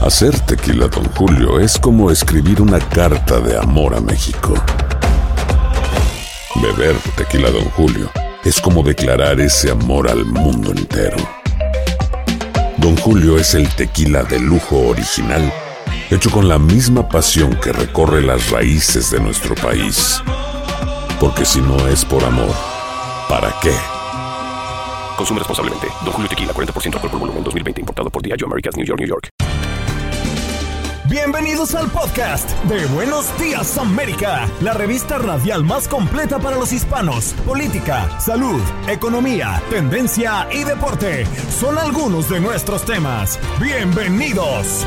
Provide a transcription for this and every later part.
Hacer tequila Don Julio es como escribir una carta de amor a México. Beber tequila Don Julio es como declarar ese amor al mundo entero. Don Julio es el tequila de lujo original, hecho con la misma pasión que recorre las raíces de nuestro país. Porque si no es por amor, ¿para qué? Consume responsablemente. Don Julio Tequila, 40% alcohol por volumen, 2020. Importado por Diageo Americas, New York, New York. Bienvenidos al podcast de Buenos Días América, la revista radial más completa para los hispanos. Política, salud, economía, tendencia y deporte son algunos de nuestros temas. ¡Bienvenidos!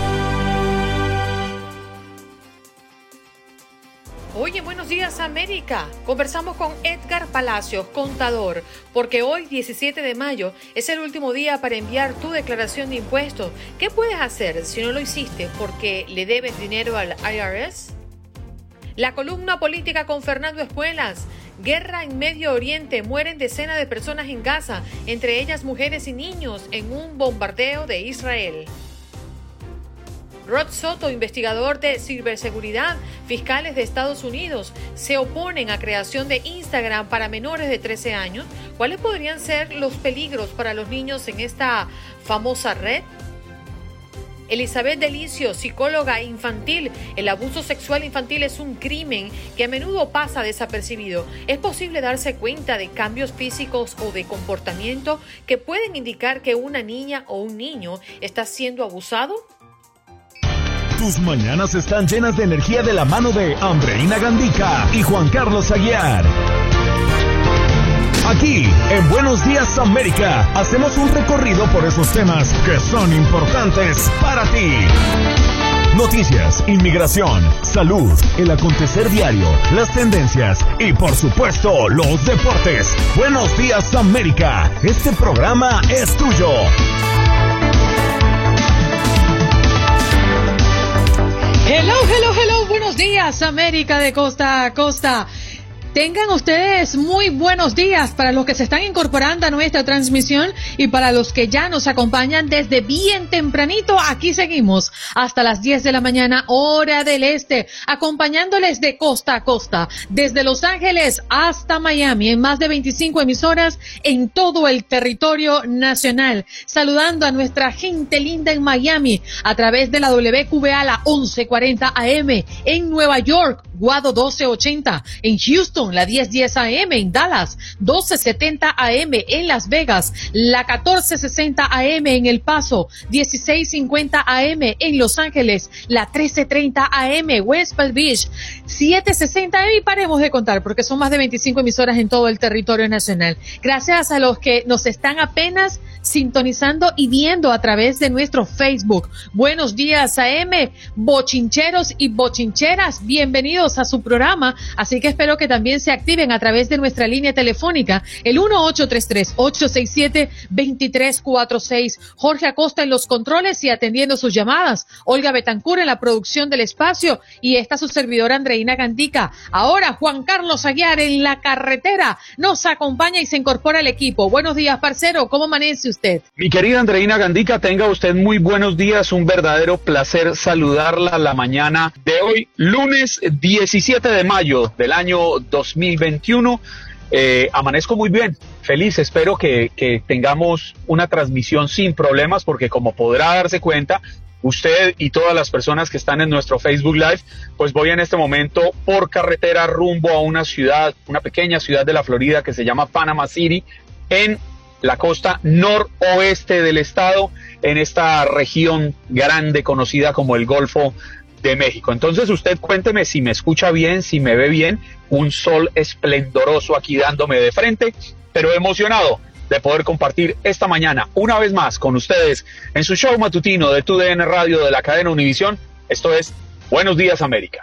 Oye, Buenos Días América. Conversamos con Edgar Palacios, contador, porque hoy, 17 de mayo, es el último día para enviar tu declaración de impuestos. ¿Qué puedes hacer si no lo hiciste porque le debes dinero al IRS? La columna política con Fernando Espuelas. Guerra en Medio Oriente. Mueren decenas de personas en Gaza, entre ellas mujeres y niños, en un bombardeo de Israel. Rod Soto, investigador de ciberseguridad, fiscales de Estados Unidos, se oponen a creación de Instagram para menores de 13 años. ¿Cuáles podrían ser los peligros para los niños en esta famosa red? Elizabeth Delicio, psicóloga infantil. El abuso sexual infantil es un crimen que a menudo pasa desapercibido. ¿Es posible darse cuenta de cambios físicos o de comportamiento que pueden indicar que una niña o un niño está siendo abusado? Tus mañanas están llenas de energía de la mano de Andreina Gandica y Juan Carlos Aguiar. Aquí, en Buenos Días América, hacemos un recorrido por esos temas que son importantes para ti. Noticias, inmigración, salud, el acontecer diario, las tendencias y, por supuesto, los deportes. Buenos Días América, este programa es tuyo. Hello, hello, hello, buenos días América de costa a costa. Tengan ustedes muy buenos días para los que se están incorporando a nuestra transmisión y para los que ya nos acompañan desde bien tempranito. Aquí seguimos hasta las 10 de la mañana, hora del este, acompañándoles de costa a costa, desde Los Ángeles hasta Miami, en más de 25 emisoras en todo el territorio nacional. Saludando a nuestra gente linda en Miami a través de la WQBA, la 1140 AM, en Nueva York, Guado 1280, en Houston, la 1010 AM, en Dallas, 1270 AM, en Las Vegas, la 1460 AM, en El Paso, 1650 AM, en Los Ángeles, la 1330 AM, West Palm Beach, 760 AM, y paremos de contar porque son más de 25 emisoras en todo el territorio nacional. Gracias a los que nos están apenas sintonizando y viendo a través de nuestro Facebook. Buenos días AM, bochincheros y bochincheras, bienvenidos a su programa, así que espero que también se activen a través de nuestra línea telefónica, el 1-833-867-2346. Jorge Acosta en los controles y atendiendo sus llamadas, Olga Betancur en la producción del espacio y esta su servidora Andreina Gandica. Ahora Juan Carlos Aguiar en la carretera nos acompaña y se incorpora al equipo. Buenos días, parcero, ¿cómo amanece usted? Mi querida Andreina Gandica, tenga usted muy buenos días, un verdadero placer saludarla la mañana de hoy, lunes 17 de mayo del año 2021. Amanezco muy bien, feliz, espero que tengamos una transmisión sin problemas, porque como podrá darse cuenta, usted y todas las personas que están en nuestro Facebook Live, pues voy en este momento por carretera rumbo a una ciudad, una pequeña ciudad de la Florida que se llama Panama City, en la costa noroeste del estado, en esta región grande conocida como el Golfo de México. Entonces usted cuénteme si me escucha bien, si me ve bien, un sol esplendoroso aquí dándome de frente, pero emocionado de poder compartir esta mañana una vez más con ustedes en su show matutino de TUDN Radio de la cadena Univisión. Esto es Buenos Días América.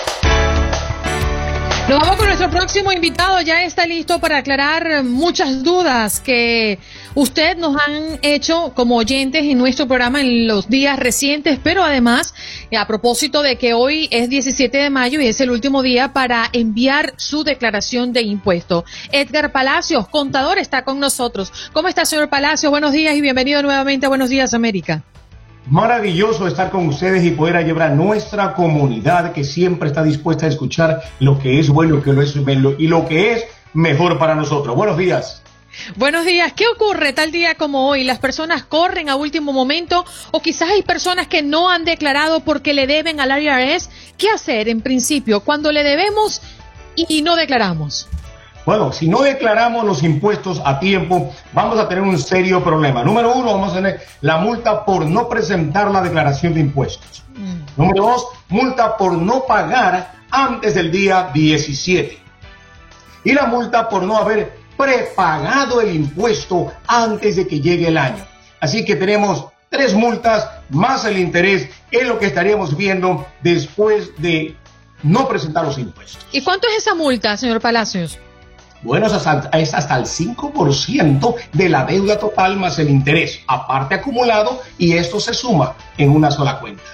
Nos vamos con nuestro próximo invitado, ya está listo para aclarar muchas dudas que usted nos han hecho como oyentes en nuestro programa en los días recientes, pero además, a propósito de que hoy es 17 de mayo y es el último día para enviar su declaración de impuesto. Edgar Palacios, contador, está con nosotros. ¿Cómo está, señor Palacios? Buenos días y bienvenido nuevamente a Buenos Días América. Maravilloso estar con ustedes y poder llevar a nuestra comunidad que siempre está dispuesta a escuchar lo que es bueno y lo que es mejor para nosotros. Buenos días. Buenos días. ¿Qué ocurre tal día como hoy? ¿Las personas corren a último momento o quizás hay personas que no han declarado porque le deben al IRS? ¿Qué hacer en principio cuando le debemos y no declaramos? Bueno, si no declaramos los impuestos a tiempo, vamos a tener un serio problema. Número 1, vamos a tener la multa por no presentar la declaración de impuestos. Número 2, multa por no pagar antes del día 17. Y la multa por no haber prepagado el impuesto antes de que llegue el año. Así que tenemos 3 multas más el interés, es lo que estaríamos viendo después de no presentar los impuestos. ¿Y cuánto es esa multa, señor Palacios? Bueno, es hasta el 5% de la deuda total más el interés, aparte acumulado, y esto se suma en una sola cuenta.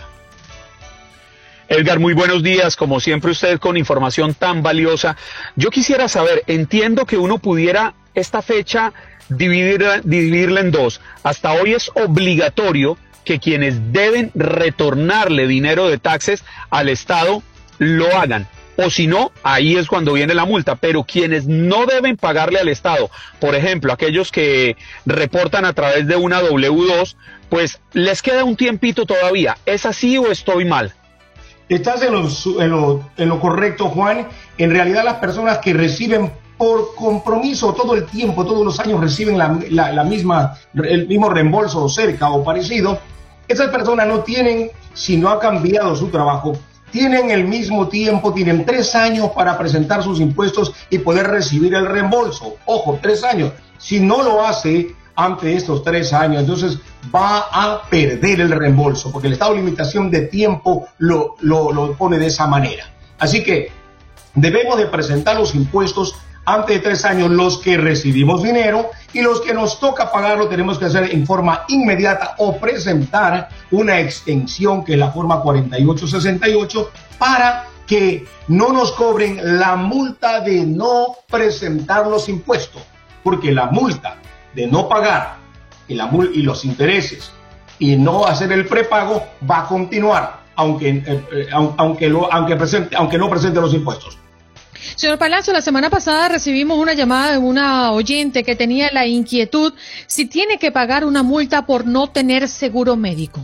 Edgar, muy buenos días, como siempre usted con información tan valiosa. Yo quisiera saber, entiendo que uno pudiera esta fecha dividirla en 2. Hasta hoy es obligatorio que quienes deben retornarle dinero de taxes al Estado lo hagan. O si no, ahí es cuando viene la multa. Pero quienes no deben pagarle al Estado, por ejemplo, aquellos que reportan a través de una W2, pues les queda un tiempito todavía. ¿Es así o estoy mal? Estás en lo correcto, Juan. En realidad las personas que reciben por compromiso todo el tiempo, todos los años reciben el mismo reembolso o cerca o parecido, esas personas no tienen, si no ha cambiado su trabajo, tienen el mismo tiempo, tienen 3 años para presentar sus impuestos y poder recibir el reembolso. Ojo, 3 años. Si no lo hace ante estos 3 años, entonces va a perder el reembolso, porque el estado de limitación de tiempo lo pone de esa manera. Así que debemos de presentar los impuestos antes de 3 años, los que recibimos dinero, y los que nos toca pagarlo tenemos que hacer en forma inmediata o presentar una extensión que es la forma 4868 para que no nos cobren la multa de no presentar los impuestos, porque la multa de no pagar y los intereses y no hacer el prepago va a continuar aunque no presente los impuestos. Señor Palacio, la semana pasada recibimos una llamada de una oyente que tenía la inquietud si tiene que pagar una multa por no tener seguro médico.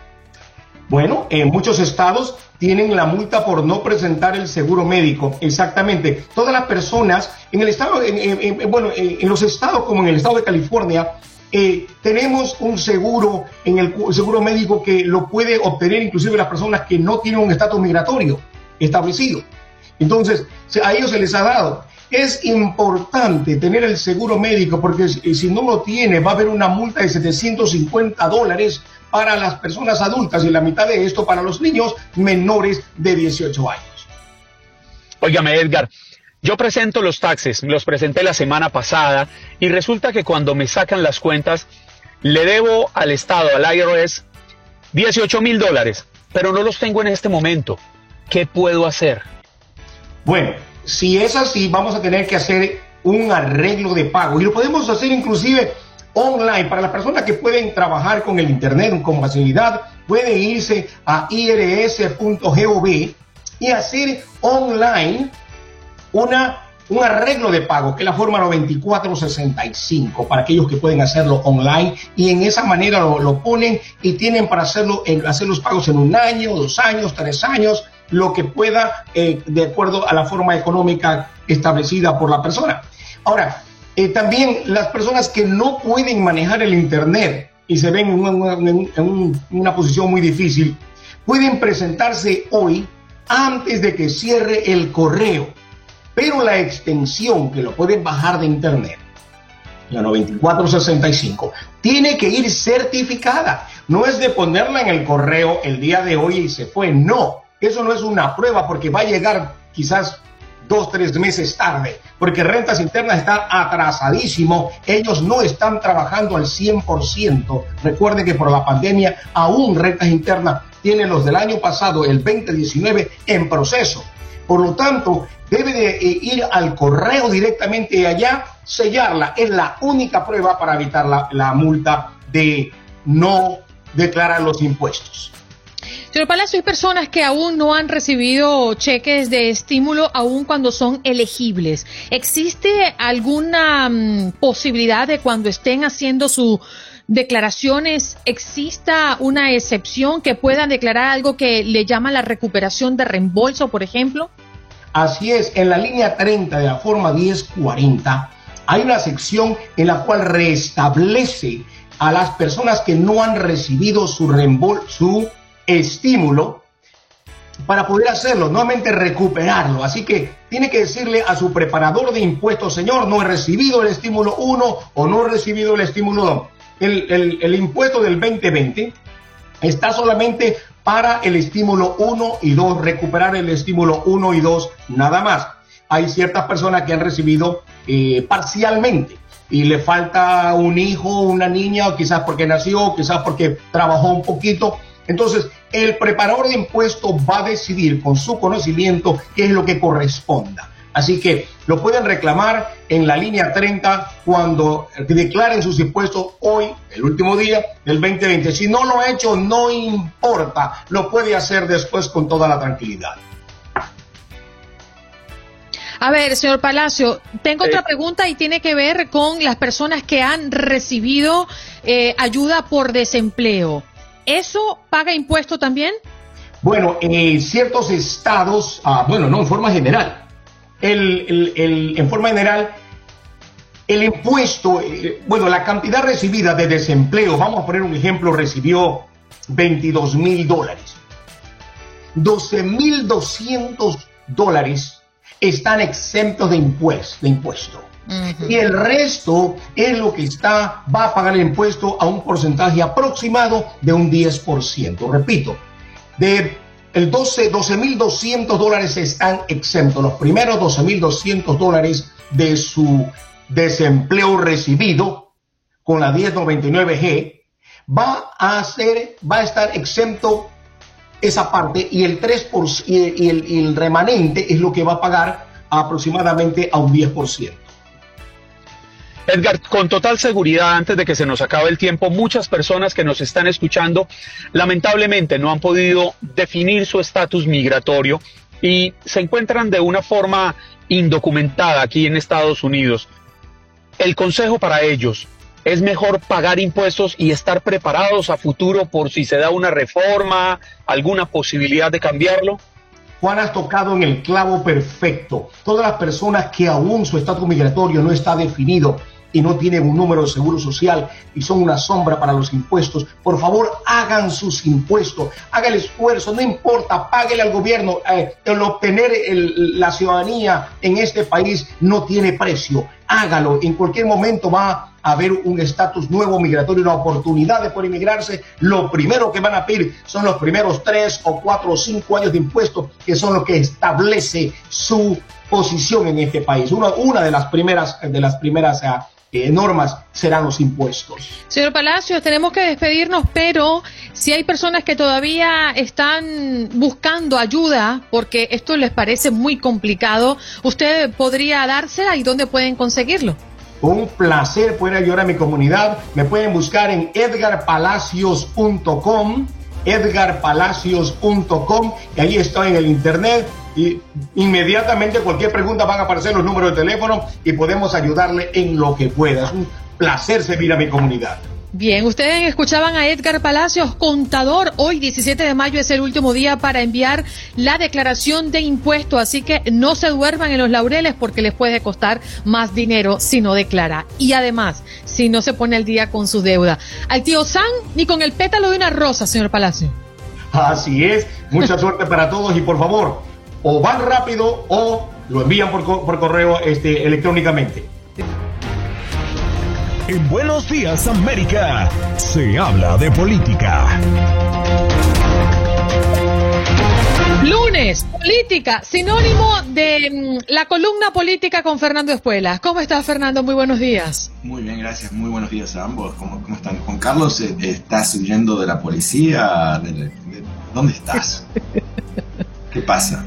Bueno, en muchos estados tienen la multa por no presentar el seguro médico. Exactamente. Todas las personas en el estado, en los estados como en el estado de California, tenemos un seguro, el seguro médico que lo puede obtener inclusive las personas que no tienen un estatus migratorio establecido. Entonces, a ellos se les ha dado. Es importante tener el seguro médico porque si no lo tiene va a haber una multa de $750 para las personas adultas y la mitad de esto para los niños menores de 18 años. Óigame, Edgar, yo presento los taxes, los presenté la semana pasada y resulta que cuando me sacan las cuentas le debo al Estado, al IRS, $18,000, pero no los tengo en este momento. ¿Qué puedo hacer? Bueno, si es así, vamos a tener que hacer un arreglo de pago y lo podemos hacer inclusive online. Para las personas que pueden trabajar con el internet con facilidad, pueden irse a irs.gov y hacer online un arreglo de pago, que es la forma 9465, para aquellos que pueden hacerlo online, y en esa manera lo ponen y tienen para hacer los pagos en 1 año, 2 años, 3 años, lo que pueda, de acuerdo a la forma económica establecida por la persona. Ahora, también las personas que no pueden manejar el internet y se ven en una posición muy difícil, pueden presentarse hoy antes de que cierre el correo, pero la extensión que lo pueden bajar de internet, la 9465, tiene que ir certificada. No es de ponerla en el correo el día de hoy y se fue, no. Eso no es una prueba porque va a llegar quizás 2-3 meses tarde, porque Rentas Internas está atrasadísimo, ellos no están trabajando al 100%. Recuerden que por la pandemia aún Rentas Internas tiene los del año pasado, el 2019, en proceso. Por lo tanto, debe de ir al correo directamente allá, sellarla. Es la única prueba para evitar la multa de no declarar los impuestos. Señor Palacio, hay personas que aún no han recibido cheques de estímulo aún cuando son elegibles. ¿Existe alguna posibilidad de cuando estén haciendo sus declaraciones, exista una excepción que puedan declarar algo que le llama la recuperación de reembolso, por ejemplo? Así es, en la línea 30 de la forma 1040 hay una sección en la cual restablece a las personas que no han recibido su reembolso, su estímulo, para poder hacerlo, nuevamente recuperarlo. Así que tiene que decirle a su preparador de impuestos: señor, no he recibido el estímulo 1 o no he recibido el estímulo 2. El impuesto del 2020 está solamente para el estímulo 1 y 2, recuperar el estímulo 1 y 2 nada más. Hay ciertas personas que han recibido parcialmente y le falta un hijo, una niña, o quizás porque nació, quizás porque trabajó un poquito. Entonces, el preparador de impuestos va a decidir con su conocimiento qué es lo que corresponda. Así que lo pueden reclamar en la línea 30 cuando declaren sus impuestos hoy, el último día del 2020. Si no lo ha hecho, no importa, lo puede hacer después con toda la tranquilidad. A ver, señor Palacio, tengo otra pregunta y tiene que ver con las personas que han recibido ayuda por desempleo. ¿Eso paga impuesto también? Bueno, en ciertos estados, no, en forma general. En forma general, el impuesto, la cantidad recibida de desempleo, vamos a poner un ejemplo, recibió $22,000. $12,200 están exentos de impuesto. Y el resto es lo que va a pagar el impuesto a un porcentaje aproximado de un 10%. Repito, el $12,200 están exentos. Los primeros $12,200 de su desempleo recibido con la 1099G va a estar exento esa parte, y el 3% y el remanente es lo que va a pagar aproximadamente a un 10%. Edgar, con total seguridad, antes de que se nos acabe el tiempo, muchas personas que nos están escuchando lamentablemente no han podido definir su estatus migratorio y se encuentran de una forma indocumentada aquí en Estados Unidos. El consejo para ellos: ¿es mejor pagar impuestos y estar preparados a futuro por si se da una reforma, alguna posibilidad de cambiarlo? Juan, has tocado en el clavo perfecto. Todas las personas que aún su estatus migratorio no está definido y no tienen un número de seguro social y son una sombra para los impuestos, por favor, hagan sus impuestos, haga el esfuerzo, no importa, páguele al gobierno. El obtener la ciudadanía en este país no tiene precio. Hágalo, en cualquier momento va a haber un estatus nuevo migratorio, una oportunidad de poder inmigrarse. Lo primero que van a pedir son los primeros 3 o 4 o 5 años de impuestos, que son lo que establece su posición en este país. Una de las primeras normas serán los impuestos. Señor Palacios, tenemos que despedirnos, pero si hay personas que todavía están buscando ayuda porque esto les parece muy complicado, ¿usted podría dársela y dónde pueden conseguirlo? Un placer poder ayudar a mi comunidad. Me pueden buscar en edgarpalacios.com, y ahí estoy en el internet. Y inmediatamente cualquier pregunta van a aparecer los números de teléfono y podemos ayudarle en lo que pueda. Es un placer servir a mi comunidad. Bien, ustedes escuchaban a Edgar Palacios, contador. Hoy, 17 de mayo, es el último día para enviar la declaración de impuestos, así que no se duerman en los laureles porque les puede costar más dinero si no declara. Y además, si no se pone al día con su deuda. Al tío Sam ni con el pétalo de una rosa, señor Palacios. Así es, mucha suerte para todos y por favor, o van rápido o lo envían por correo electrónicamente. En Buenos Días América se habla de política. Lunes, política, sinónimo de la columna política con Fernando Espuelas. ¿Cómo estás, Fernando? Muy buenos días. Muy bien, gracias. Muy buenos días a ambos. ¿Cómo están? Juan Carlos, ¿estás huyendo de la policía? ¿Dónde estás? ¿Qué pasa?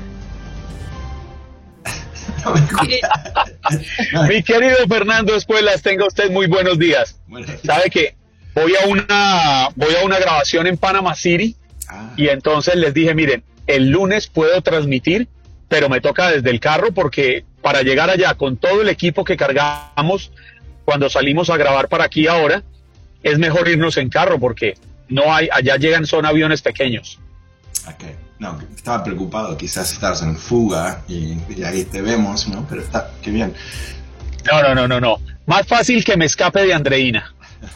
No me Mi querido Fernando Espuelas, tenga usted muy buenos días. Sabe que voy a una grabación en Panama City y entonces les dije, miren, el lunes puedo transmitir, pero me toca desde el carro porque para llegar allá con todo el equipo que cargamos cuando salimos a grabar para aquí ahora, es mejor irnos en carro porque allá son aviones pequeños. Okay. No, estaba preocupado, quizás estabas en fuga y ahí te vemos, ¿no? Pero qué bien. No. Más fácil que me escape de Andreina.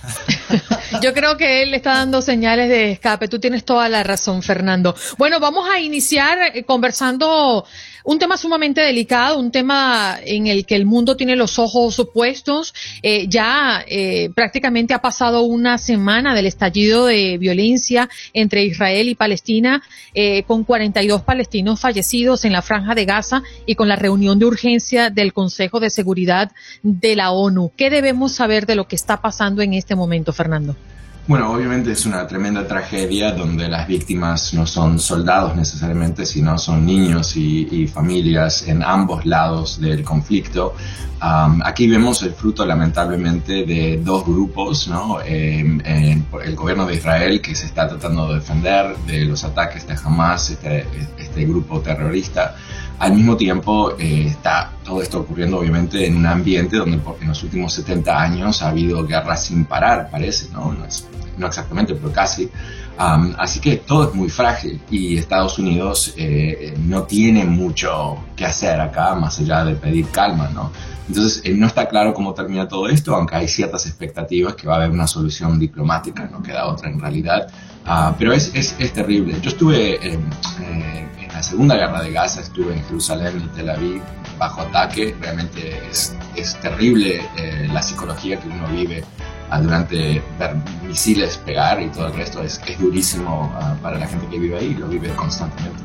Yo creo que él está dando señales de escape. Tú tienes toda la razón, Fernando. Bueno, vamos a iniciar conversando un tema sumamente delicado, un tema en el que el mundo tiene los ojos puestos. Prácticamente ha pasado una semana del estallido de violencia entre Israel y Palestina, con 42 palestinos fallecidos en la Franja de Gaza y con la reunión de urgencia del Consejo de Seguridad de la ONU. ¿Qué debemos saber de lo que está pasando en este momento, Fernando? Bueno, obviamente es una tremenda tragedia donde las víctimas no son soldados necesariamente, sino son niños y familias en ambos lados del conflicto. Aquí vemos el fruto, lamentablemente, de dos grupos, ¿no? El gobierno de Israel, que se está tratando de defender de los ataques de Hamas, este grupo terrorista. Al mismo tiempo, está todo esto ocurriendo obviamente en un ambiente donde en los últimos 70 años ha habido guerra sin parar, parece, ¿no? No exactamente, pero casi. Así que todo es muy frágil y Estados Unidos no tiene mucho que hacer acá, más allá de pedir calma, ¿no? Entonces, no está claro cómo termina todo esto, aunque hay ciertas expectativas que va a haber una solución diplomática, no queda otra en realidad. Pero es terrible. Yo estuve en la Segunda Guerra de Gaza, estuve en Jerusalén y Tel Aviv bajo ataque. Realmente es terrible la psicología que uno vive durante ver misiles pegar y todo el resto. Es durísimo para la gente que vive ahí, lo vive constantemente.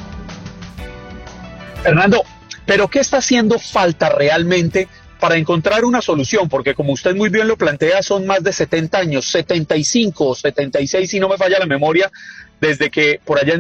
Fernando, ¿pero qué está haciendo falta realmente para encontrar una solución? Porque como usted muy bien lo plantea, son más de 70 años, 75 o 76, si no me falla la memoria, desde que por allá en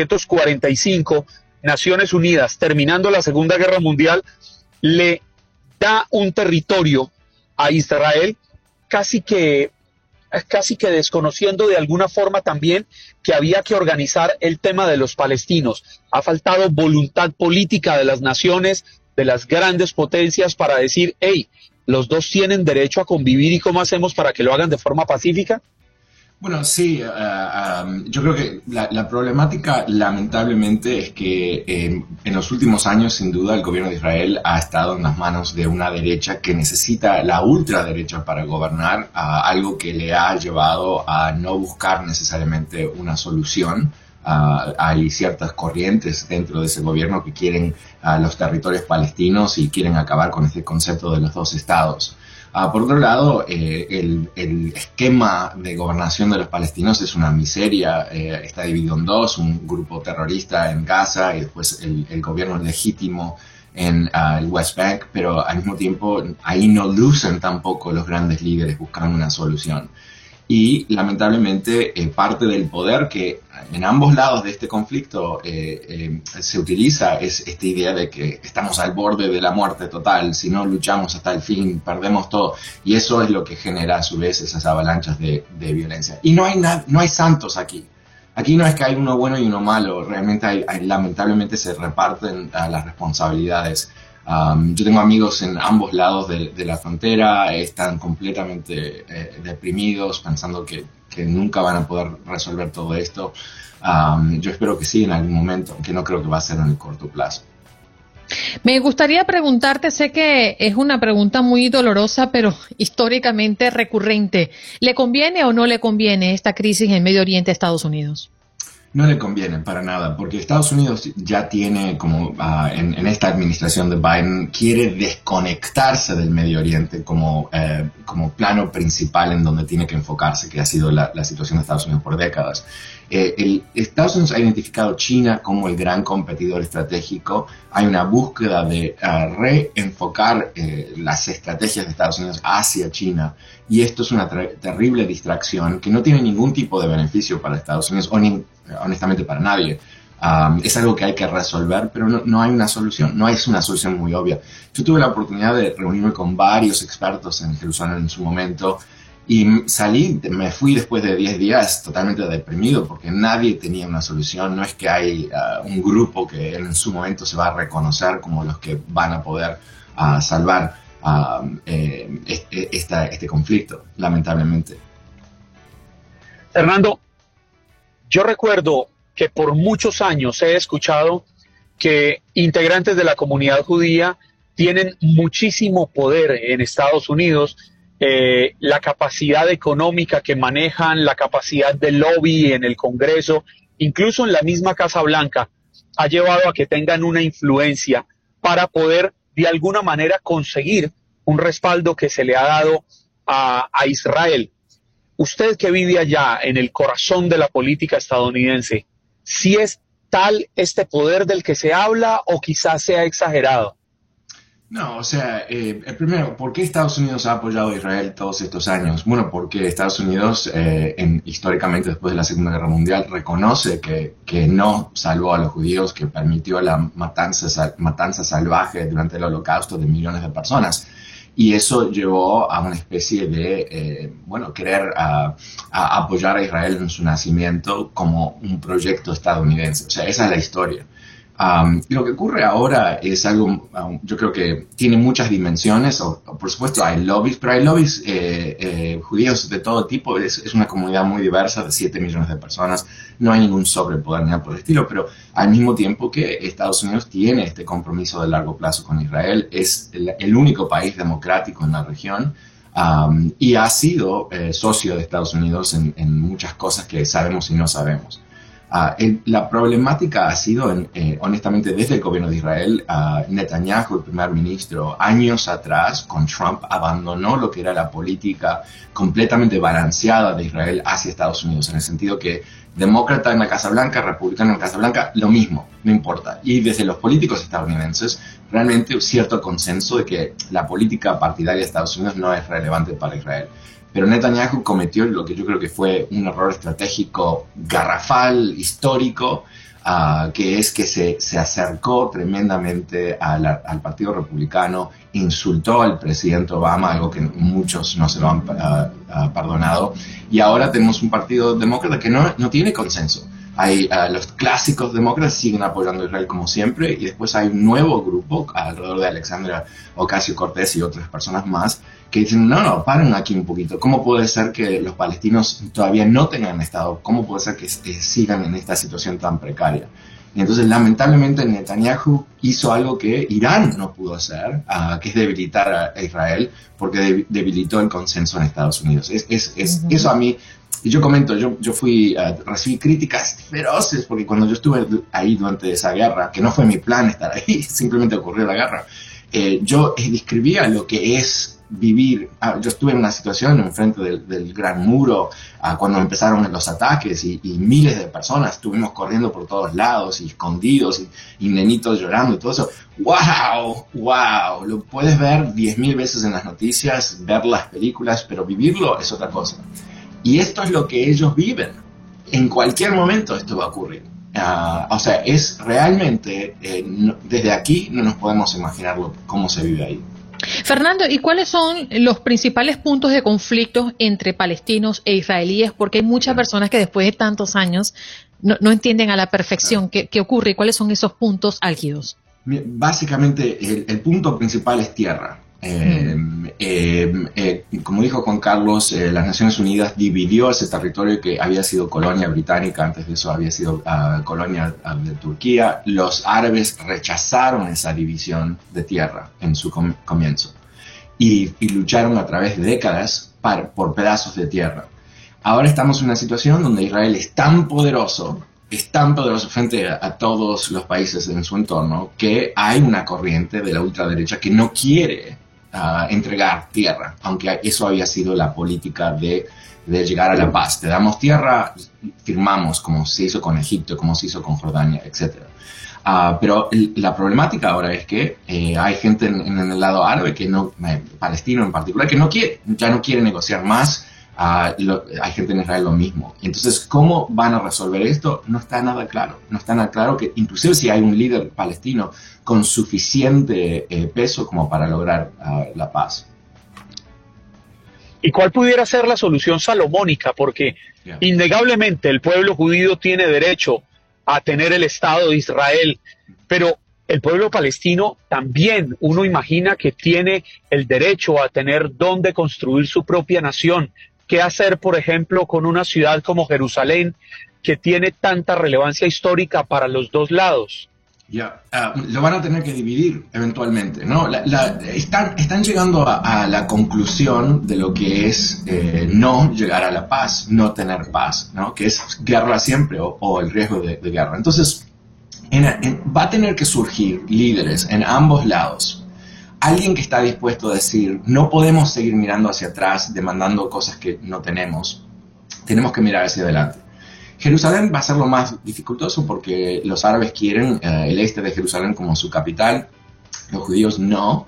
1945, Naciones Unidas, terminando la Segunda Guerra Mundial, le da un territorio a Israel, casi que desconociendo de alguna forma también que había que organizar el tema de los palestinos. Ha faltado voluntad política de las naciones, de las grandes potencias para decir, hey, los dos tienen derecho a convivir y cómo hacemos para que lo hagan de forma pacífica. Bueno, sí, yo creo que la problemática lamentablemente es que en los últimos años, sin duda, el gobierno de Israel ha estado en las manos de una derecha que necesita la ultraderecha para gobernar, algo que le ha llevado a no buscar necesariamente una solución. Hay ciertas corrientes dentro de ese gobierno que quieren los territorios palestinos y quieren acabar con este concepto de los dos estados. Por otro lado, el esquema de gobernación de los palestinos es una miseria, está dividido en dos, un grupo terrorista en Gaza y después el gobierno legítimo en el West Bank, pero al mismo tiempo ahí no lucen tampoco los grandes líderes buscando una solución. Y lamentablemente parte del poder que en ambos lados de este conflicto se utiliza es esta idea de que estamos al borde de la muerte total, si no luchamos hasta el fin perdemos todo, y eso es lo que genera a su vez esas avalanchas de violencia. Y no hay santos aquí. Aquí no es que hay uno bueno y uno malo, realmente lamentablemente se reparten las responsabilidades. Yo tengo amigos en ambos lados de la frontera, están completamente deprimidos, pensando que nunca van a poder resolver todo esto. Yo espero que sí en algún momento, aunque no creo que va a ser en el corto plazo. Me gustaría preguntarte, sé que es una pregunta muy dolorosa, pero históricamente recurrente. ¿Le conviene o no le conviene esta crisis en Medio Oriente a Estados Unidos? No le conviene para nada, porque Estados Unidos ya tiene, como en esta administración de Biden, quiere desconectarse del Medio Oriente como plano principal en donde tiene que enfocarse, que ha sido la situación de Estados Unidos por décadas. Estados Unidos ha identificado China como el gran competidor estratégico. Hay una búsqueda de reenfocar las estrategias de Estados Unidos hacia China, y esto es una terrible distracción que no tiene ningún tipo de beneficio para Estados Unidos, honestamente para nadie. Es algo que hay que resolver, pero no hay una solución, no es una solución muy obvia. Yo tuve la oportunidad de reunirme con varios expertos en Jerusalén en su momento, Y me fui después de 10 días totalmente deprimido porque nadie tenía una solución. No es que hay un grupo que en su momento se va a reconocer como los que van a poder salvar este conflicto, lamentablemente. Fernando, yo recuerdo que por muchos años he escuchado que integrantes de la comunidad judía tienen muchísimo poder en Estados Unidos, la capacidad económica que manejan, la capacidad de lobby en el Congreso, incluso en la misma Casa Blanca, ha llevado a que tengan una influencia para poder de alguna manera conseguir un respaldo que se le ha dado a Israel. Usted que vive allá en el corazón de la política estadounidense, ¿sí es tal este poder del que se habla o quizás sea exagerado? No, o sea, primero, ¿por qué Estados Unidos ha apoyado a Israel todos estos años? Bueno, porque Estados Unidos, históricamente después de la Segunda Guerra Mundial, reconoce que no salvó a los judíos, que permitió la matanza salvaje durante el Holocausto de millones de personas. Y eso llevó a una especie de, querer apoyar a Israel en su nacimiento como un proyecto estadounidense. O sea, esa es la historia. Lo que ocurre ahora es algo, yo creo que tiene muchas dimensiones, por supuesto hay lobbies, pero hay lobbies judíos de todo tipo, es una comunidad muy diversa de 7 millones de personas, no hay ningún sobrepoder ni nada por el estilo, pero al mismo tiempo que Estados Unidos tiene este compromiso de largo plazo con Israel, es el único país democrático en la región. Y ha sido socio de Estados Unidos en muchas cosas que sabemos y no sabemos. La problemática ha sido, honestamente, desde el gobierno de Israel. Netanyahu, el primer ministro, años atrás, con Trump, abandonó lo que era la política completamente balanceada de Israel hacia Estados Unidos, en el sentido que demócrata en la Casa Blanca, republicano en la Casa Blanca, lo mismo, no importa. Y desde los políticos estadounidenses, realmente un cierto consenso de que la política partidaria de Estados Unidos no es relevante para Israel. Pero Netanyahu cometió lo que yo creo que fue un error estratégico garrafal, histórico, que es que se acercó tremendamente al Partido Republicano, insultó al presidente Obama, algo que muchos no se lo han perdonado, y ahora tenemos un partido demócrata que no tiene consenso. Los clásicos demócratas siguen apoyando a Israel como siempre, y después hay un nuevo grupo alrededor de Alexandria Ocasio-Cortez y otras personas más que dicen, no, paren aquí un poquito. ¿Cómo puede ser que los palestinos todavía no tengan Estado? ¿Cómo puede ser que sigan en esta situación tan precaria? Y entonces, lamentablemente, Netanyahu hizo algo que Irán no pudo hacer, que es debilitar a Israel, porque debilitó el consenso en Estados Unidos. Eso a mí... Y yo comento, yo recibí críticas feroces, porque cuando yo estuve ahí durante esa guerra, que no fue mi plan estar ahí, simplemente ocurrió la guerra, yo describía lo que es vivir. Yo estuve en una situación enfrente del Gran Muro, cuando empezaron los ataques, y miles de personas estuvimos corriendo por todos lados, y escondidos, y nenitos llorando y todo eso. ¡Wow! Lo puedes ver 10.000 veces en las noticias, ver las películas, pero vivirlo es otra cosa. Y esto es lo que ellos viven. En cualquier momento esto va a ocurrir. O sea, es realmente, desde aquí no nos podemos imaginar cómo se vive ahí. Fernando, ¿y cuáles son los principales puntos de conflicto entre palestinos e israelíes? Porque hay muchas personas que después de tantos años no entienden a la perfección qué ocurre y cuáles son esos puntos álgidos. Básicamente, el punto principal es tierra. Como dijo Juan Carlos, las Naciones Unidas dividió ese territorio que había sido colonia británica, antes de eso había sido colonia de Turquía. Los árabes rechazaron esa división de tierra en su comienzo y lucharon a través de décadas por pedazos de tierra. Ahora estamos en una situación donde Israel es tan poderoso frente a todos los países en su entorno, que hay una corriente de la ultraderecha que no quiere entregar tierra, aunque eso había sido la política de llegar a la paz. Te damos tierra, firmamos, como se hizo con Egipto, como se hizo con Jordania, etc. Pero la problemática ahora es que hay gente en el lado árabe, palestino en particular, que ya no quiere negociar más. Hay gente en Israel lo mismo. Entonces, ¿cómo van a resolver esto? No está nada claro. No está nada claro, que inclusive si hay un líder palestino con suficiente peso como para lograr la paz. ¿Y cuál pudiera ser la solución salomónica? Porque innegablemente el pueblo judío tiene derecho a tener el Estado de Israel, pero el pueblo palestino también, uno imagina que tiene el derecho a tener dónde construir su propia nación. ¿Qué hacer, por ejemplo, con una ciudad como Jerusalén, que tiene tanta relevancia histórica para los dos lados? Lo van a tener que dividir eventualmente, ¿no? Están llegando a la conclusión de lo que es no llegar a la paz, no tener paz, ¿no? Que es guerra siempre o el riesgo de guerra. Entonces, va a tener que surgir líderes en ambos lados. Alguien que está dispuesto a decir, no podemos seguir mirando hacia atrás, demandando cosas que no tenemos que mirar hacia adelante. Jerusalén va a ser lo más dificultoso porque los árabes quieren el este de Jerusalén como su capital, los judíos no.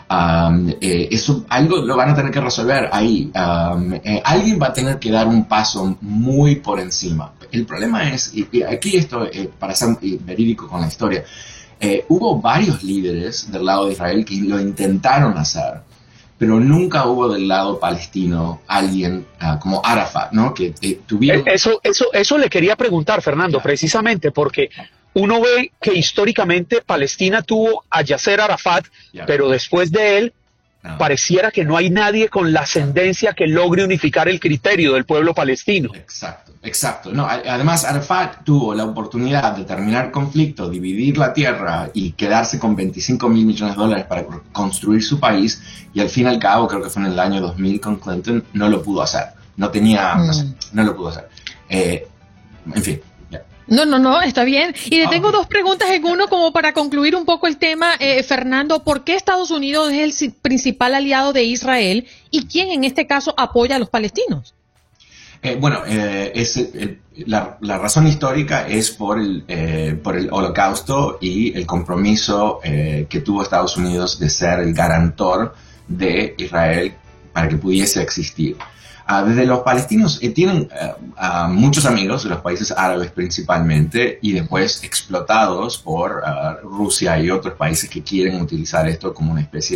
Eso algo lo van a tener que resolver ahí. Alguien va a tener que dar un paso muy por encima. El problema es, y aquí esto, para ser verídico con la historia, hubo varios líderes del lado de Israel que lo intentaron hacer, pero nunca hubo del lado palestino alguien como Arafat, ¿no? Que tuvieron... Eso le quería preguntar, Fernando, precisamente porque uno ve que históricamente Palestina tuvo a Yasser Arafat, pero después de él pareciera que no hay nadie con la ascendencia que logre unificar el criterio del pueblo palestino. Exacto. No, además, Arafat tuvo la oportunidad de terminar el conflicto, dividir la tierra y quedarse con $25 mil millones para construir su país, y al fin y al cabo, creo que fue en el año 2000 con Clinton, no lo pudo hacer. No lo pudo hacer. En fin. No, está bien. Y le tengo dos preguntas en uno como para concluir un poco el tema, Fernando. ¿Por qué Estados Unidos es el principal aliado de Israel y quién en este caso apoya a los palestinos? La razón histórica es por el Holocausto y el compromiso que tuvo Estados Unidos de ser el garantor de Israel para que pudiese existir. Desde los palestinos tienen muchos amigos de los países árabes principalmente, y después explotados por Rusia y otros países que quieren utilizar esto como una especie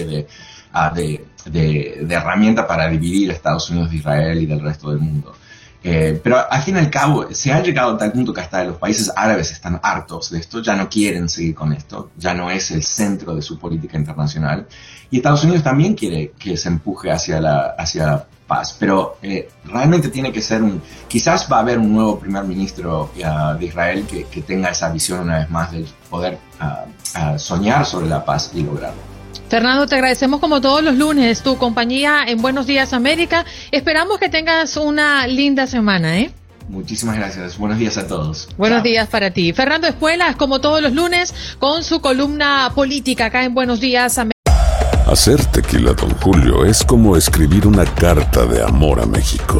de herramienta para dividir a Estados Unidos de Israel y del resto del mundo. Pero al fin y al cabo se ha llegado a tal punto que hasta los países árabes están hartos de esto, ya no quieren seguir con esto, ya no es el centro de su política internacional, y Estados Unidos también quiere que se empuje hacia la paz, pero realmente tiene que ser quizás va a haber un nuevo primer ministro de Israel que tenga esa visión una vez más de poder soñar sobre la paz y lograrlo. Fernando, te agradecemos como todos los lunes tu compañía en Buenos Días América. Esperamos que tengas una linda semana, ¿eh? Muchísimas gracias. Buenos días a todos. Buenos días para ti. Fernando Espuelas, como todos los lunes, con su columna política acá en Buenos Días América. Hacer tequila Don Julio es como escribir una carta de amor a México.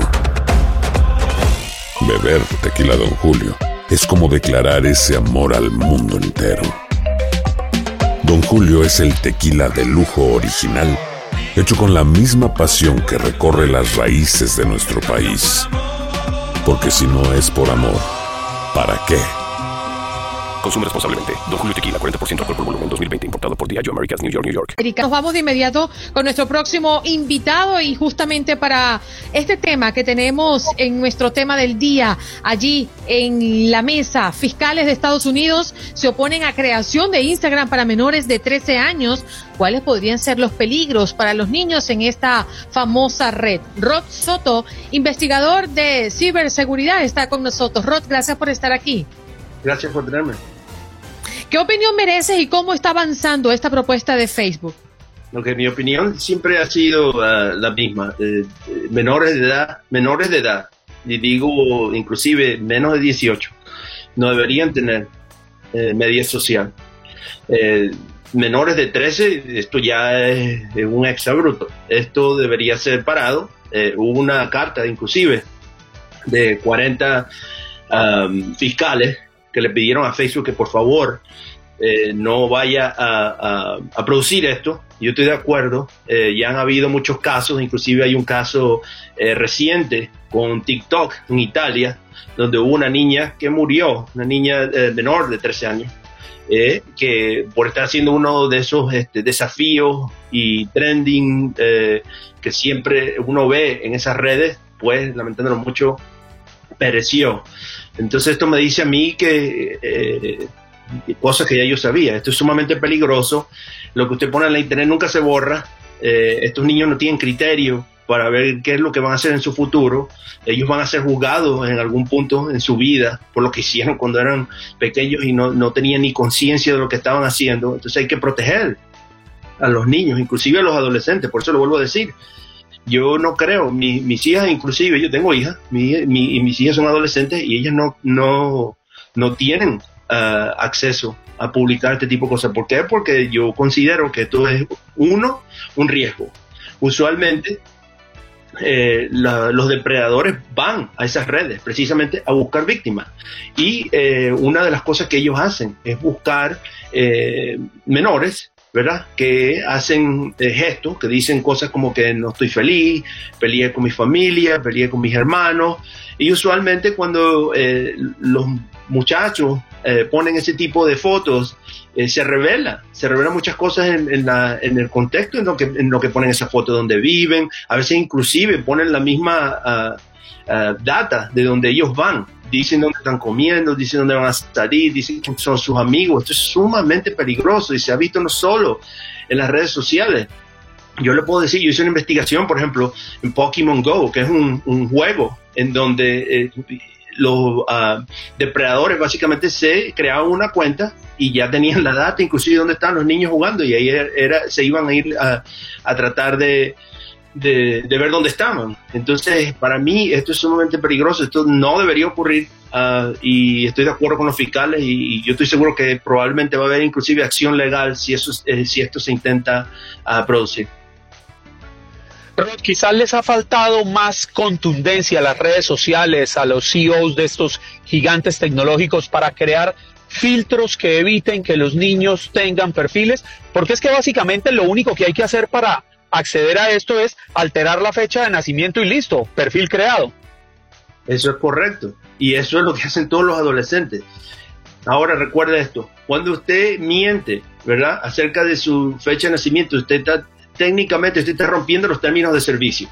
Beber tequila Don Julio es como declarar ese amor al mundo entero. Don Julio es el tequila de lujo original, hecho con la misma pasión que recorre las raíces de nuestro país. Porque si no es por amor, ¿para qué? Consume responsablemente. Don Julio Tequila, 40% alcohol por volumen, 2020. Importado por Diageo Americas, New York, New York. Nos vamos de inmediato con nuestro próximo invitado, y justamente para este tema que tenemos en nuestro tema del día, allí en la mesa, fiscales de Estados Unidos se oponen a creación de Instagram para menores de 13 años. ¿Cuáles podrían ser los peligros para los niños en esta famosa red? Rod Soto, investigador de ciberseguridad, está con nosotros. Rod, gracias por estar aquí. Gracias por tenerme. ¿Qué opinión mereces y cómo está avanzando esta propuesta de Facebook? Mi opinión siempre ha sido la misma. Menores de edad, y digo inclusive menos de 18, no deberían tener media social. Menores de 13, esto ya es un exabruto. Esto debería ser parado. Hubo una carta inclusive de 40 fiscales que le pidieron a Facebook que por favor no vaya a producir esto. Yo estoy de acuerdo. Ya han habido muchos casos, inclusive hay un caso reciente con TikTok en Italia, donde hubo una niña que murió, una niña menor de 13 años, que por estar haciendo uno de esos desafíos y trending que siempre uno ve en esas redes, pues lamentándolo mucho, pereció. Entonces esto me dice a mí que cosas que ya yo sabía. Esto es sumamente peligroso. Lo que usted pone en la internet nunca se borra. Estos niños no tienen criterio para ver qué es lo que van a hacer en su futuro. Ellos van a ser juzgados en algún punto en su vida por lo que hicieron cuando eran pequeños y no tenían ni conciencia de lo que estaban haciendo. Entonces hay que proteger a los niños, inclusive a los adolescentes. Por eso lo vuelvo a decir. Yo no creo, mis hijas inclusive, yo tengo hijas, mis hijas son adolescentes y ellas no tienen acceso a publicar este tipo de cosas. ¿Por qué? Porque yo considero que esto es, un riesgo. Usualmente los depredadores van a esas redes precisamente a buscar víctimas y una de las cosas que ellos hacen es buscar menores, ¿verdad? Que hacen gestos, que dicen cosas como que no estoy feliz, peleé con mi familia, peleé con mis hermanos, y usualmente cuando los muchachos ponen ese tipo de fotos, se revelan muchas cosas en el contexto en lo que ponen esas fotos, donde viven, a veces inclusive ponen la misma data de donde ellos van, dicen dónde están comiendo, dicen dónde van a salir, dicen quiénes son sus amigos. Esto es sumamente peligroso y se ha visto no solo en las redes sociales. Yo le puedo decir, yo hice una investigación, por ejemplo, en Pokémon Go, que es un juego en donde los depredadores básicamente se creaban una cuenta y ya tenían la data, inclusive dónde estaban los niños jugando, y ahí se iban a ir a tratar de ver dónde estaban. Entonces, para mí esto es sumamente peligroso, esto no debería ocurrir, y estoy de acuerdo con los fiscales y yo estoy seguro que probablemente va a haber inclusive acción legal si esto se intenta producir. Rod, quizás les ha faltado más contundencia a las redes sociales, a los CEOs de estos gigantes tecnológicos para crear filtros que eviten que los niños tengan perfiles, porque es que básicamente lo único que hay que hacer para acceder a esto es alterar la fecha de nacimiento y listo, perfil creado. Eso es correcto, y eso es lo que hacen todos los adolescentes. Ahora recuerda esto, cuando usted miente, ¿verdad?, acerca de su fecha de nacimiento, usted está rompiendo los términos de servicio.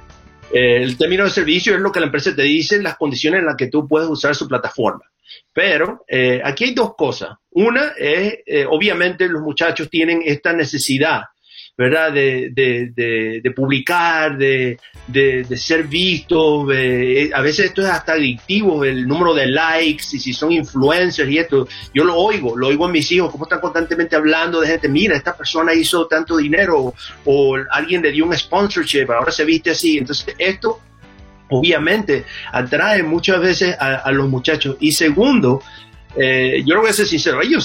El término de servicio es lo que la empresa te dice, las condiciones en las que tú puedes usar su plataforma. Pero aquí hay dos cosas. Una es, obviamente los muchachos tienen esta necesidad, ¿verdad?, de publicar, de ser vistos. A veces esto es hasta adictivo, el número de likes, y si son influencers y esto. Yo lo oigo en mis hijos, cómo están constantemente hablando de gente, mira, esta persona hizo tanto dinero, o alguien le dio un sponsorship, ahora se viste así. Entonces esto obviamente atrae muchas veces a los muchachos. Y segundo, yo lo voy a ser sincero, ellos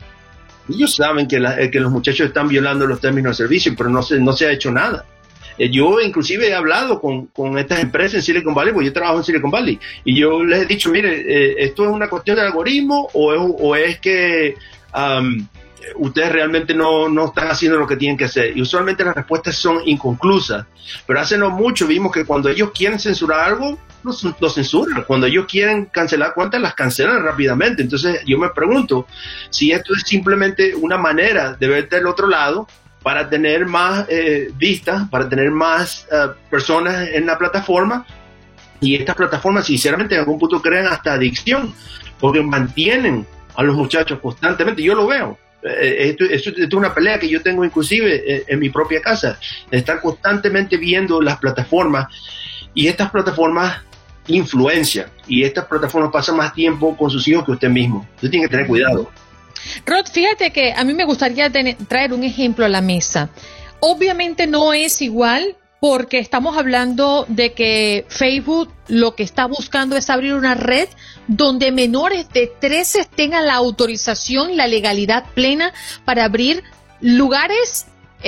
saben que los muchachos están violando los términos de servicio, pero no se ha hecho ncho yo inclusive he hablado con estas empresas en Silicon Valley, porque yo trabajo en Silicon Valley, y yo les he dicho, mire, esto es una cuestión de algoritmo o es que ustedes realmente no están haciendo lo que tienen que hacer. Y usualmente las respuestas son inconclusas, pero hace no mucho vimos que cuando ellos quieren censurar algo, lo censuran. Cuando ellos quieren cancelar cuentas, las cancelan rápidamente. Entonces yo me pregunto si esto es simplemente una manera de verte del otro lado para tener más vistas, para tener más personas en la plataforma, y estas plataformas sinceramente en algún punto crean hasta adicción, porque mantienen a los muchachos constantemente. Yo lo veo. Esto es una pelea que yo tengo inclusive en mi propia casa, de estar constantemente viendo las plataformas, y estas plataformas influencian, y estas plataformas pasan más tiempo con sus hijos que usted mismo. Usted tiene que tener cuidado. Rod, fíjate que a mí me gustaría traer un ejemplo a la mesa. Obviamente no es igual, porque estamos hablando de que Facebook lo que está buscando es abrir una red donde menores de 13 tengan la autorización y la legalidad plena para abrir lugares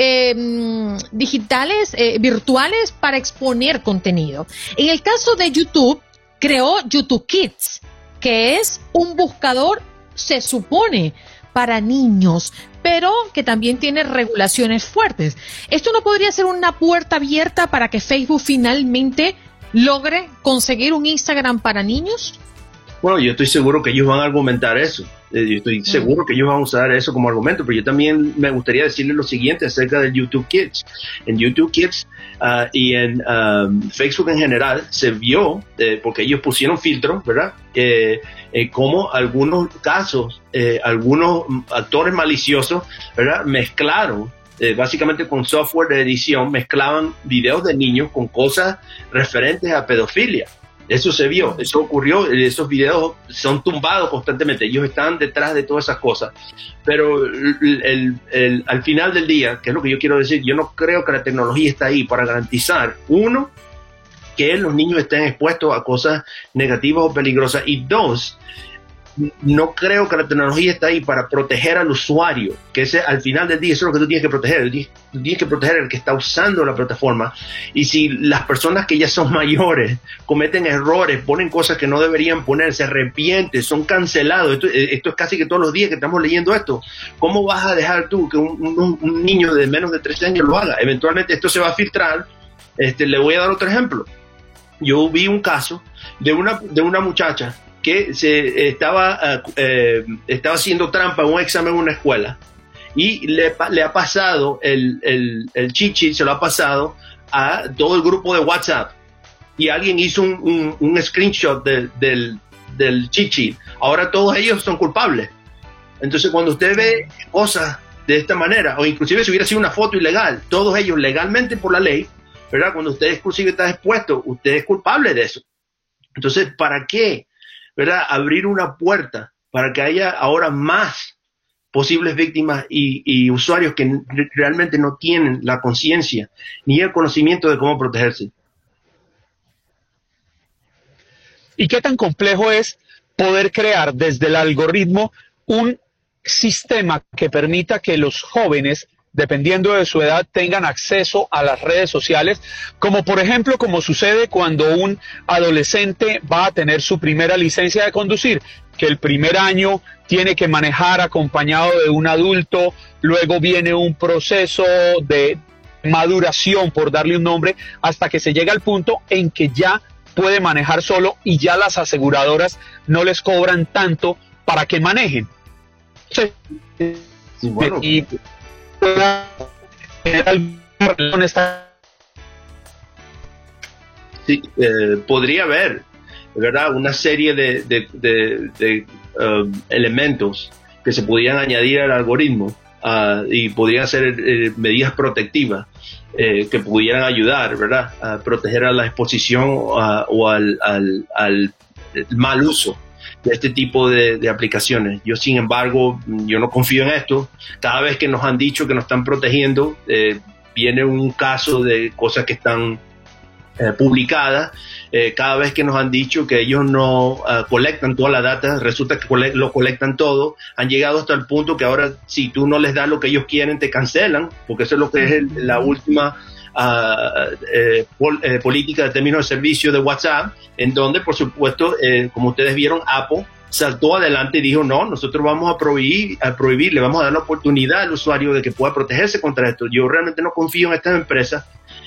digitales, virtuales, para exponer contenido. En el caso de YouTube, creó YouTube Kids, que es un buscador, se supone, para niños, pero que también tiene regulaciones fuertes. ¿Esto no podría ser una puerta abierta para que Facebook finalmente logre conseguir un Instagram para niños? Bueno, yo estoy seguro que ellos van a argumentar eso. Yo estoy seguro que ellos van a usar eso como argumento, pero yo también me gustaría decirles lo siguiente acerca del YouTube Kids. En YouTube Kids y en Facebook en general se vio, porque ellos pusieron filtros, ¿verdad? Como algunos casos, algunos actores maliciosos, ¿verdad? Mezclaron, básicamente con software de edición, mezclaban videos de niños con cosas referentes a pedofilia. Eso se vio, eso ocurrió, esos videos son tumbados constantemente, ellos están detrás de todas esas cosas, pero al final del día, que es lo que yo quiero decir, yo no creo que la tecnología está ahí para garantizar, uno, que los niños estén expuestos a cosas negativas o peligrosas, y dos, no creo que la tecnología está ahí para proteger al usuario, que ese, al final del día eso es lo que tú tienes que proteger. Tú tienes que proteger al que está usando la plataforma, y si las personas que ya son mayores cometen errores, ponen cosas que no deberían poner, se arrepienten, son cancelados, esto es casi que todos los días que estamos leyendo esto, ¿cómo vas a dejar tú que un niño de menos de 13 años lo haga? Eventualmente esto se va a filtrar. Le voy a dar otro ejemplo. Yo vi un caso de una muchacha que se estaba haciendo trampa en un examen en una escuela, y le ha pasado el cheat sheet, se lo ha pasado a todo el grupo de WhatsApp, y alguien hizo un screenshot del cheat sheet. Ahora todos ellos son culpables. Entonces, cuando usted ve cosas de esta manera, o inclusive si hubiera sido una foto ilegal, todos ellos legalmente por la ley, ¿verdad? Cuando usted inclusive está expuesto, usted es culpable de eso. Entonces, ¿para qué, verdad, abrir una puerta para que haya ahora más posibles víctimas y usuarios que realmente no tienen la conciencia ni el conocimiento de cómo protegerse? ¿Y qué tan complejo es poder crear desde el algoritmo un sistema que permita que los jóvenes, dependiendo de su edad, tengan acceso a las redes sociales, como por ejemplo, como sucede cuando un adolescente va a tener su primera licencia de conducir, que el primer año tiene que manejar acompañado de un adulto, luego viene un proceso de maduración, por darle un nombre, hasta que se llega al punto en que ya puede manejar solo y ya las aseguradoras no les cobran tanto para que manejen. Sí. Bueno. Y sí, podría haber, ¿verdad?, una serie de elementos que se podían añadir al algoritmo y podrían ser medidas protectivas que pudieran ayudar, ¿verdad?, a proteger a la exposición o al mal uso de este tipo de aplicaciones. Yo, sin embargo, yo no confío en esto. Cada vez que nos han dicho que nos están protegiendo, viene un caso de cosas que están publicadas. Cada vez que nos han dicho que ellos no colectan toda la data, resulta que lo colectan todo. Han llegado hasta el punto que ahora, si tú no les das lo que ellos quieren, te cancelan, porque eso es lo que es la última política de términos de servicio de WhatsApp, en donde, por supuesto, como ustedes vieron, Apple saltó adelante y dijo, no, nosotros vamos a prohibir, le vamos a dar la oportunidad al usuario de que pueda protegerse contra esto. Yo realmente no confío en estas empresas,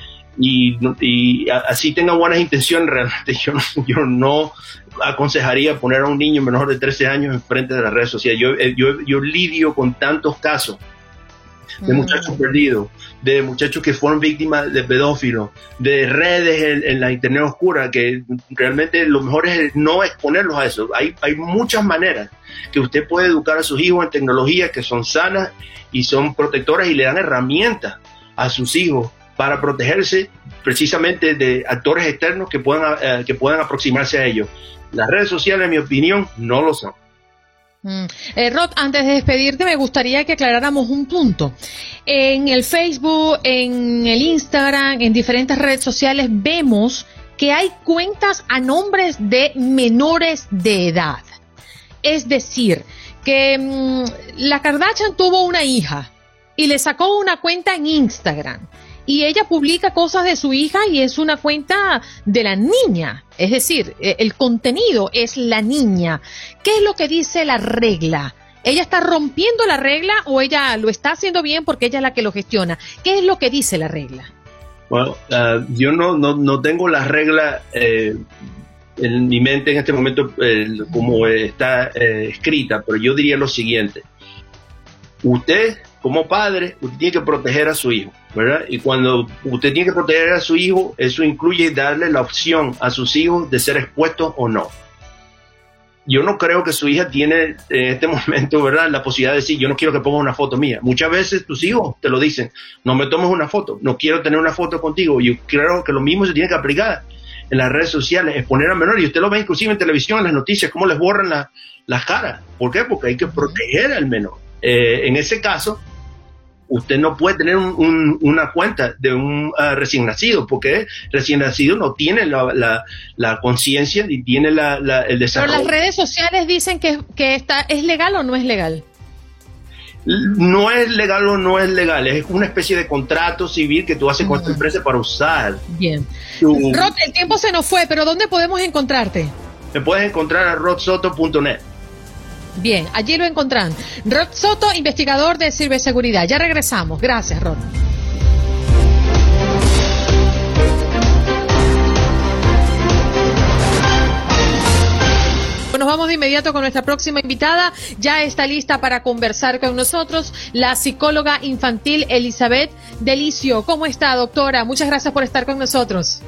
y así tengan buenas intenciones, realmente yo no aconsejaría poner a un niño menor de 13 años enfrente de las redes sociales. Yo lidio con tantos casos de muchachos perdidos, de muchachos que fueron víctimas de pedófilos, de redes en la internet oscura, que realmente lo mejor es no exponerlos a eso. Hay muchas maneras que usted puede educar a sus hijos en tecnologías que son sanas y son protectoras, y le dan herramientas a sus hijos para protegerse precisamente de actores externos que puedan aproximarse a ellos. Las redes sociales, en mi opinión, no lo son. Rod, antes de despedirte, me gustaría que aclaráramos un punto. En el Facebook, en el Instagram, en diferentes redes sociales, vemos que hay cuentas a nombres de menores de edad. Es decir, que la Kardashian tuvo una hija y le sacó una cuenta en Instagram, y ella publica cosas de su hija y es una cuenta de la niña. Es decir, el contenido es la niña. ¿Qué es lo que dice la regla? ¿Ella está rompiendo la regla o ella lo está haciendo bien porque ella es la que lo gestiona? ¿Qué es lo que dice la regla? Bueno, yo no tengo la regla en mi mente en este momento como está escrita, pero yo diría lo siguiente: usted como padre, usted tiene que proteger a su hijo, ¿verdad? Y cuando usted tiene que proteger a su hijo, eso incluye darle la opción a sus hijos de ser expuestos o no. Yo no creo que su hija tiene en este momento, ¿verdad?, la posibilidad de decir, yo no quiero que pongas una foto mía. Muchas veces tus hijos te lo dicen, no me tomes una foto, no quiero tener una foto contigo. Yo creo que lo mismo se tiene que aplicar en las redes sociales, exponer a menores. Y usted lo ve inclusive en televisión, en las noticias, cómo les borran las caras. ¿Por qué? Porque hay que proteger al menor. En ese caso, usted no puede tener una cuenta de un recién nacido, porque recién nacido no tiene la conciencia ni tiene el desarrollo. Pero las redes sociales dicen que ¿es legal o no es legal? No es legal o no es legal, es una especie de contrato civil que tú haces con esta empresa para usar. Bien. Rod, el tiempo se nos fue, pero ¿dónde podemos encontrarte? Me puedes encontrar a rodsoto.net. Bien, allí lo encontrarán. Rod Soto, investigador de ciberseguridad. Ya regresamos. Gracias, Rod. Nos vamos de inmediato con nuestra próxima invitada. Ya está lista para conversar con nosotros la psicóloga infantil Elizabeth Delicio. ¿Cómo está, doctora? Muchas gracias por estar con nosotros.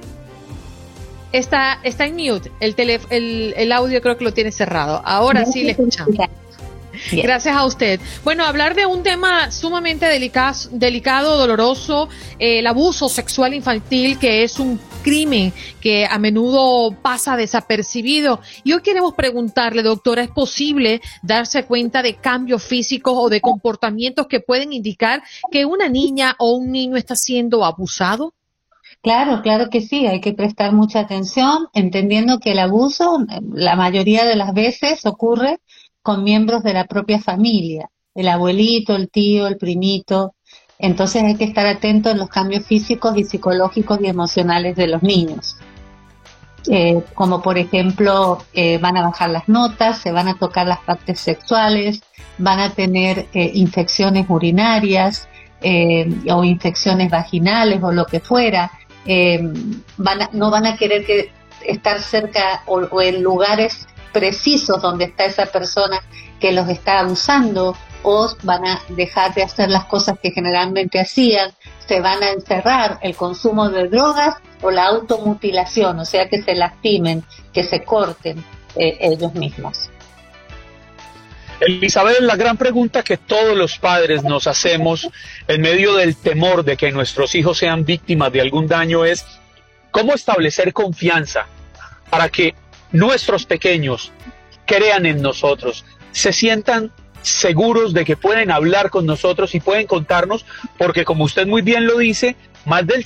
Está en mute, el audio creo que lo tiene cerrado. Ahora sí le escuchamos. Gracias a usted. Bueno, hablar de un tema sumamente delicado, doloroso, el abuso sexual infantil, que es un crimen que a menudo pasa desapercibido. Y hoy queremos preguntarle, doctora, ¿es posible darse cuenta de cambios físicos o de comportamientos que pueden indicar que una niña o un niño está siendo abusado? Claro que sí, hay que prestar mucha atención, entendiendo que el abuso la mayoría de las veces ocurre con miembros de la propia familia, el abuelito, el tío, el primito. Entonces hay que estar atento en los cambios físicos y psicológicos y emocionales de los niños. Como por ejemplo, van a bajar las notas, se van a tocar las partes sexuales, van a tener infecciones urinarias o infecciones vaginales o lo que fuera. No van a querer estar cerca o en lugares precisos donde está esa persona que los está abusando, o van a dejar de hacer las cosas que generalmente hacían, se van a encerrar, el consumo de drogas o la automutilación, o sea que se lastimen, que se corten ellos mismos. Elizabeth, la gran pregunta que todos los padres nos hacemos en medio del temor de que nuestros hijos sean víctimas de algún daño es ¿cómo establecer confianza para que nuestros pequeños crean en nosotros, se sientan seguros de que pueden hablar con nosotros y pueden contarnos? Porque como usted muy bien lo dice, más del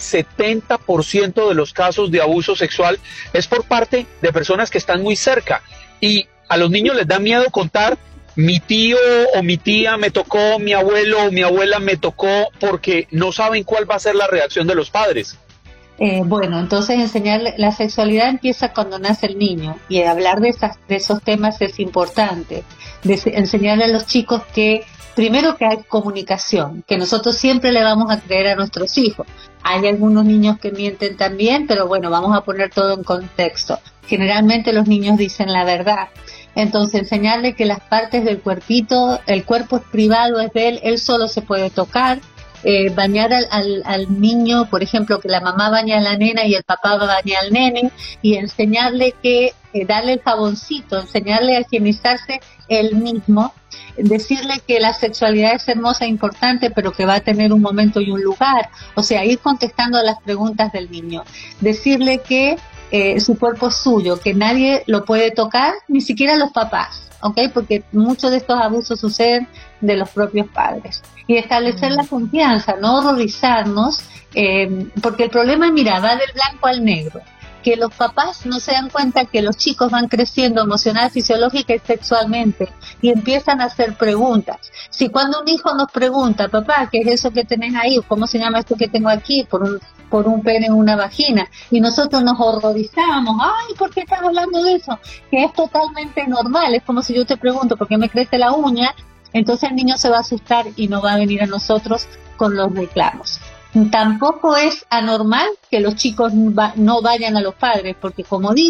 70% de los casos de abuso sexual es por parte de personas que están muy cerca, y a los niños les da miedo contar: mi tío o mi tía me tocó, mi abuelo o mi abuela me tocó, porque no saben cuál va a ser la reacción de los padres. Bueno, entonces enseñarle, la sexualidad empieza cuando nace el niño, y hablar de esos temas es importante. Enseñarle a los chicos que, primero, que hay comunicación, que nosotros siempre le vamos a creer a nuestros hijos. Hay algunos niños que mienten también, pero bueno, vamos a poner todo en contexto. Generalmente los niños dicen la verdad. Entonces enseñarle que las partes del cuerpito, el cuerpo es privado, es de él solo se puede tocar. Bañar al niño, por ejemplo, que la mamá baña a la nena y el papá baña al nene, y enseñarle que darle el jaboncito, enseñarle a higienizarse él mismo, decirle que la sexualidad es hermosa e importante, pero que va a tener un momento y un lugar, o sea, ir contestando a las preguntas del niño, decirle que su cuerpo es suyo, que nadie lo puede tocar, ni siquiera los papás, ¿ok? Porque muchos de estos abusos suceden de los propios padres. Y establecer la confianza, no horrorizarnos, porque el problema, mira, va del blanco al negro, que los papás no se dan cuenta que los chicos van creciendo emocional, fisiológica y sexualmente, y empiezan a hacer preguntas. Si cuando un hijo nos pregunta: papá, ¿qué es eso que tenés ahí? ¿Cómo se llama esto que tengo aquí? Por un pene en una vagina, y nosotros nos horrorizamos: ay, ¿por qué estás hablando de eso? Que es totalmente normal. Es como si yo te pregunto: ¿por qué me crece la uña? Entonces el niño se va a asustar y no va a venir a nosotros con los reclamos. Tampoco es anormal que los chicos no vayan a los padres, porque como digo,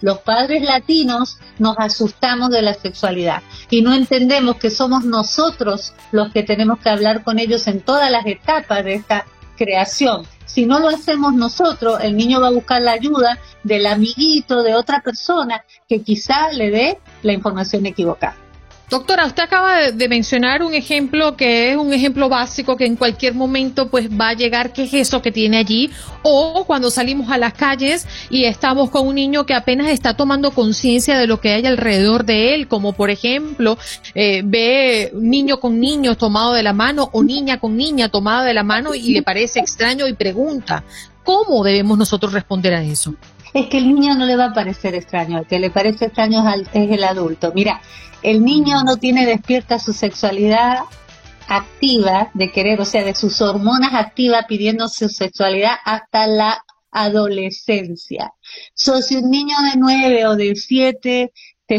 los padres latinos nos asustamos de la sexualidad y no entendemos que somos nosotros los que tenemos que hablar con ellos en todas las etapas de esta creación. Si no lo hacemos nosotros, el niño va a buscar la ayuda del amiguito, de otra persona que quizá le dé la información equivocada. Doctora, usted acaba de mencionar un ejemplo que es un ejemplo básico que en cualquier momento pues va a llegar, ¿qué es eso que tiene allí? O cuando salimos a las calles y estamos con un niño que apenas está tomando conciencia de lo que hay alrededor de él, como por ejemplo ve niño con niño tomado de la mano o niña con niña tomada de la mano y le parece extraño y pregunta, ¿cómo debemos nosotros responder a eso? Es que el niño no le va a parecer extraño, el que le parece extraño es el adulto. Mira, el niño no tiene despierta su sexualidad activa de querer, o sea, de sus hormonas activas pidiendo su sexualidad hasta la adolescencia. Si un niño de 9 o de 7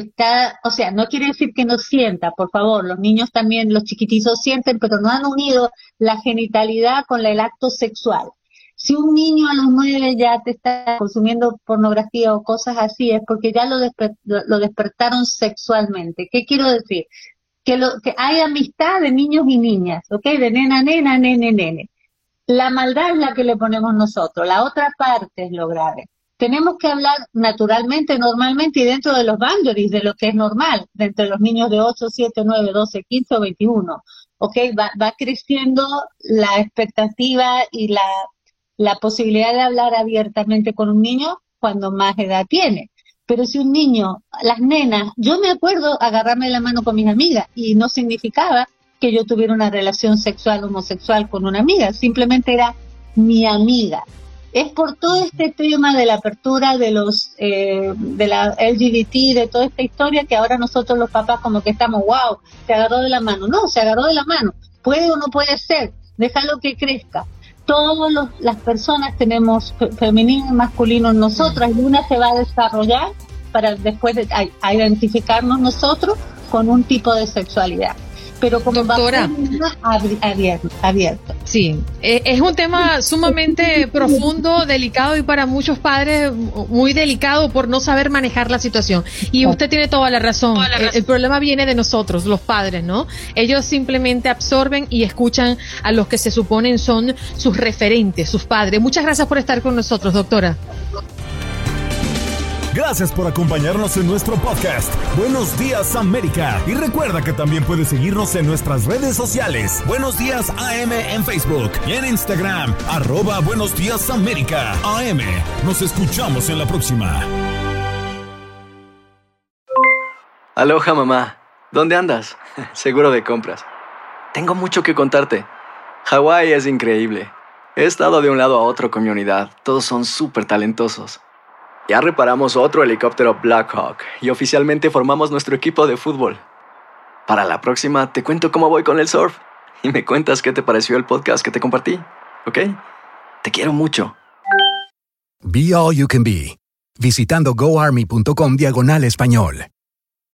o sea, no quiere decir que no sienta, por favor, los niños también, los chiquititos sienten, pero no han unido la genitalidad con el acto sexual. Si un niño a los 9 ya te está consumiendo pornografía o cosas así, es porque ya lo despertaron sexualmente. ¿Qué quiero decir? Que hay amistad de niños y niñas, ¿ok? De nena, nena, nene, nene. La maldad es la que le ponemos nosotros, la otra parte es lo grave. Tenemos que hablar naturalmente, normalmente y dentro de los boundaries, de lo que es normal, entre los niños de 8, 7, 9, 12, 15 o 21, ¿ok? Va creciendo la expectativa y la posibilidad de hablar abiertamente con un niño cuando más edad tiene. Pero si un niño, las nenas, yo me acuerdo agarrarme la mano con mis amigas y no significaba que yo tuviera una relación sexual homosexual con una amiga, simplemente era mi amiga. Es por todo este tema de la apertura de de la LGBT, de toda esta historia que ahora nosotros los papás como que estamos, wow, se agarró de la mano. No, se agarró de la mano. Puede o no puede ser, déjalo que crezca. Todas las personas tenemos femenino y masculino en nosotras y una se va a desarrollar para después a identificarnos nosotros con un tipo de sexualidad. Pero como doctora, abierto. Sí, es un tema sumamente profundo, delicado y para muchos padres muy delicado por no saber manejar la situación. Y usted tiene toda la razón. El problema viene de nosotros, los padres, ¿no? Ellos simplemente absorben y escuchan a los que se suponen son sus referentes, sus padres. Muchas gracias por estar con nosotros, doctora. Gracias por acompañarnos en nuestro podcast Buenos Días América. Y recuerda que también puedes seguirnos en nuestras redes sociales. Buenos Días AM en Facebook y en Instagram, @Buenos Días América AM. Nos escuchamos en la próxima. Aloha, mamá. ¿Dónde andas? Seguro de compras. Tengo mucho que contarte. Hawái es increíble. He estado de un lado a otro con mi unidad. Todos son súper talentosos. Ya reparamos otro helicóptero Blackhawk y oficialmente formamos nuestro equipo de fútbol. Para la próxima te cuento cómo voy con el surf y me cuentas qué te pareció el podcast que te compartí, ¿ok? Te quiero mucho. Be All You Can Be, visitando goarmy.com/español.